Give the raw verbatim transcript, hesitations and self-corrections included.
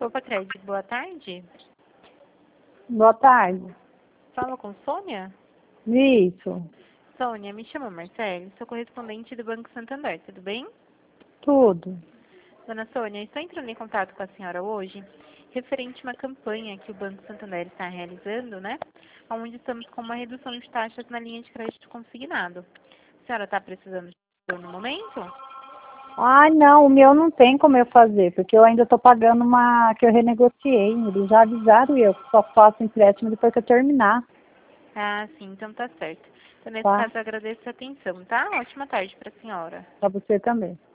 Opa, Crédito, boa tarde. Boa tarde. Fala com Sônia? Isso. Sônia, me chamo Marcelo, sou correspondente do Banco Santander, tudo bem? Tudo. Dona Sônia, estou entrando em contato com a senhora hoje, referente a uma campanha que o Banco Santander está realizando, né? Onde estamos com uma redução de taxas na linha de crédito consignado. A senhora está precisando de ajuda no momento? Ah, não, o meu não tem como eu fazer, porque eu ainda estou pagando uma que eu renegociei. Eles já avisaram eu que só faço empréstimo depois que eu terminar. Ah, sim, então tá certo. Então, nesse Tá? caso, eu agradeço a atenção, tá? Ótima tarde para a senhora. Para você também.